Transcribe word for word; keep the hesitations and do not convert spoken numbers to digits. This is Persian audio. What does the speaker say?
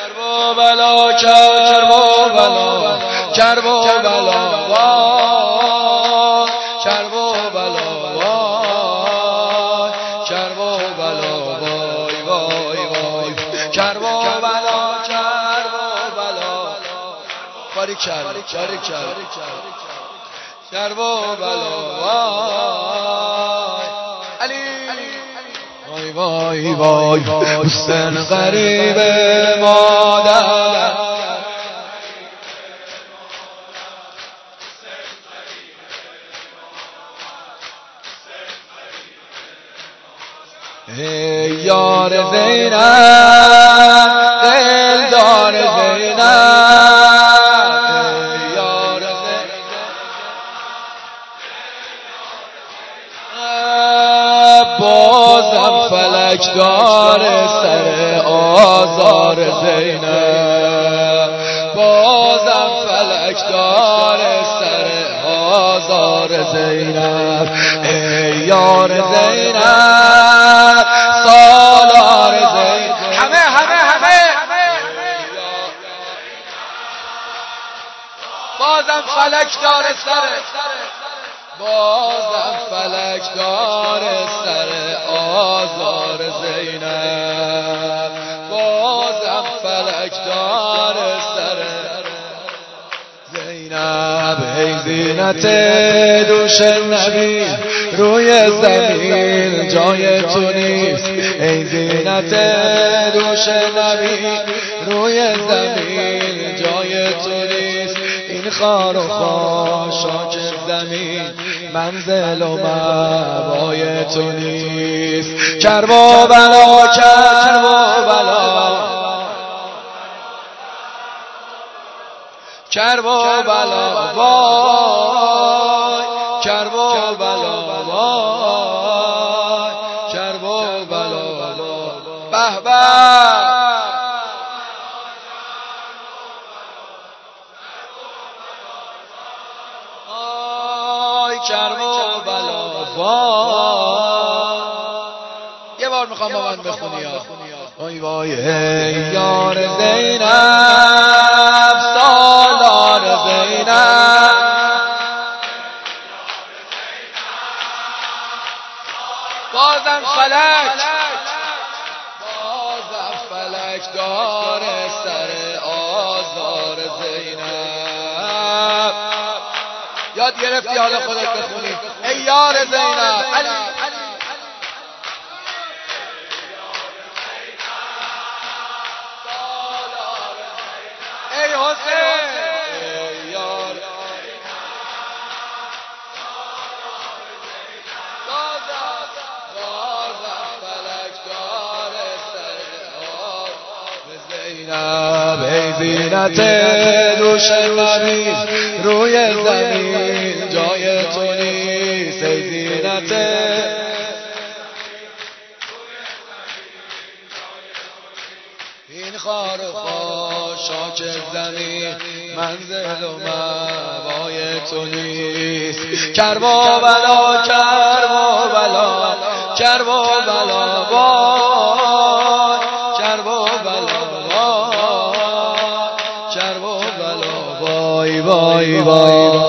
کرب و بلا کرب و بلا کرب و بلا وای کرب و بلا وای کرب و بلا وای وای وای کرب و بلا کرب و بلا باری کرب باری کرب کرب و بلا وای علی وای وای وای حسین غریب مادر ای یار زینب دلدار زینب ای یار زینب بازم فلک دار سر آزار زینب بازم فلک دار سر آزار زینب ای یار زینب سالار زینب همه همه همه بازم فلک دار سر بازم فلک دار سر آزار زینب بازم فلک دار سر زینب ای زینت دوش نبی روی زمین جای تو نیست ای زینت دوش نبی روی زمین جای تو نیست این خار و خاشاک زمین منزل و مأوای تو نیست کرب و بلا کرب و بلا کرب و بلا وای کرب و بلا وای کرب و بلا به به کرب و بلا وای یه بار میخوام با من بخونی ها وای وای ای یار زینب سالار زینب بازم فلک بازم فلک دار سر آزار زینب یاد گرفتی حالا خودت بخونی ای یار زینب علی ای حسین ای یار بازم فلک دار سر زینب ای زینت دوش نبی روی زمین جای تو نیست ای زینت این خار و خاشاک زمین منزل و مأوای تو نیست کرب و بلا کرب و بلا کرب و بلا وای کرب و بلا وای کرب و بلا وای وای وای